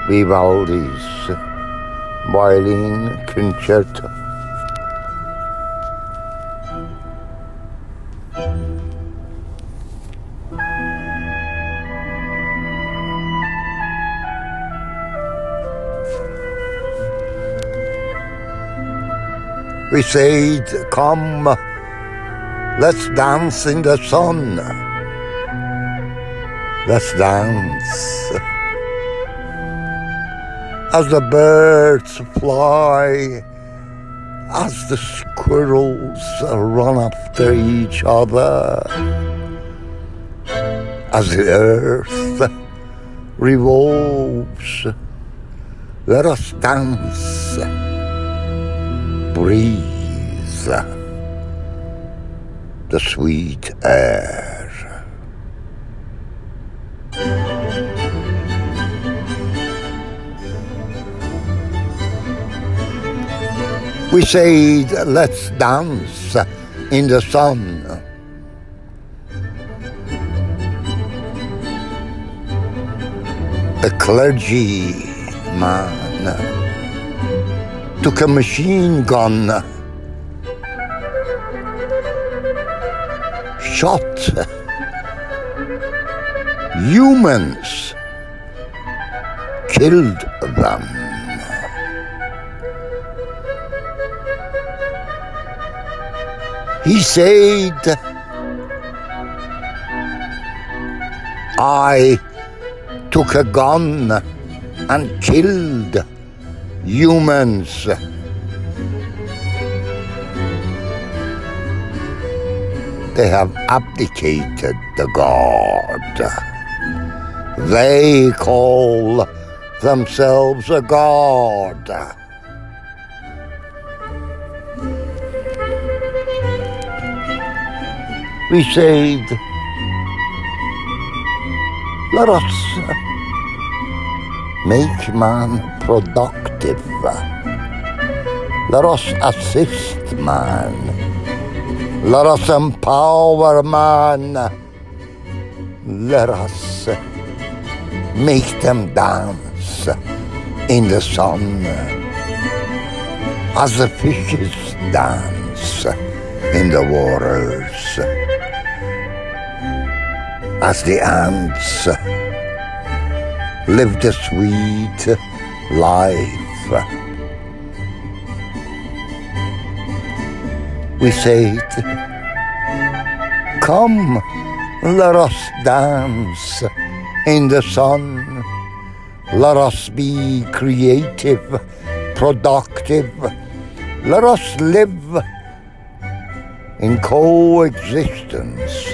Vivaldi's Violin Concerto. We said, come, let's dance in the sun. Let's dance as the birds fly, as the squirrels run after each other, as the earth revolves. Let us dance, breathe the sweet air. We said, let's dance in the sun. A clergyman took a machine gun, shot humans, killed them. He said, I took a gun and killed humans. They have abdicated the God. They call themselves a God. We said, let us make man productive. Let us assist man. Let us empower man. Let us make them dance in the sun as the fishes dance in the waters, as the ants live the sweet life. We said, come, let us dance in the sun. Let us be creative, productive. Let us live in coexistence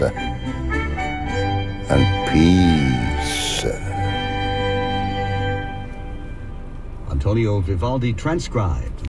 and peace. Antonio Vivaldi transcribed.